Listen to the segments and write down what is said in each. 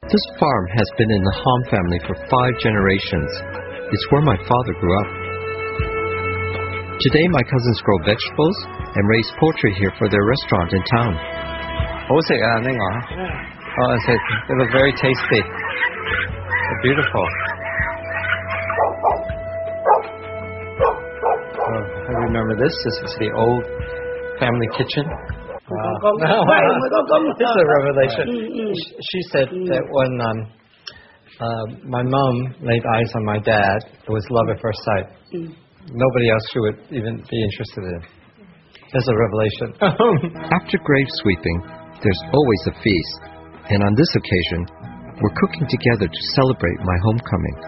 This farm has been in the Han family for 5 generations. It's where my father grew up. Today, my cousins grow vegetables and raise poultry here for their restaurant in town. Oh, they look very tasty. They're beautiful. Oh, I remember this. This is the old family kitchen. This is a revelation. She said that when my mom laid eyes on my dad, it was love at first sight. Nobody else she would even be interested in. There's a revelation. After grave sweeping, there's always a feast. And on this occasion, we're cooking together to celebrate my homecoming.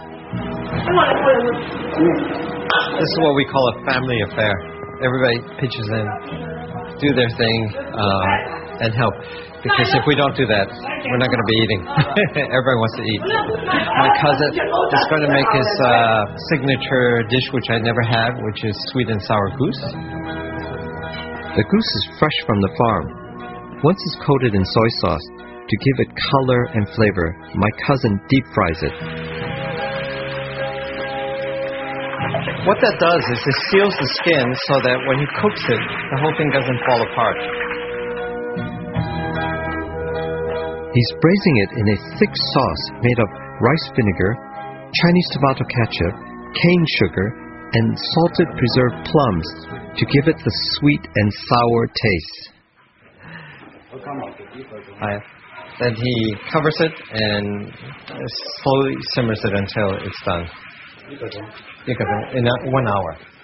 This is what we call a family affair. Everybody pitches in, do their thing, and help. Because if we don't do that, we're not going to be eating. Everybody wants to eat. My cousin is going to make his signature dish, which I never had, which is sweet and sour goose. The goose is fresh from the farm. Once it's coated in soy sauce, to give it color and flavor, my cousin deep fries it. What that does is it seals the skin so that when he cooks it, the whole thing doesn't fall apart. He's braising it in a thick sauce made of rice vinegar, Chinese tomato ketchup, cane sugar, and salted preserved plums to give it the sweet and sour taste. Then he covers it and slowly simmers it until it's done. In 1 hour.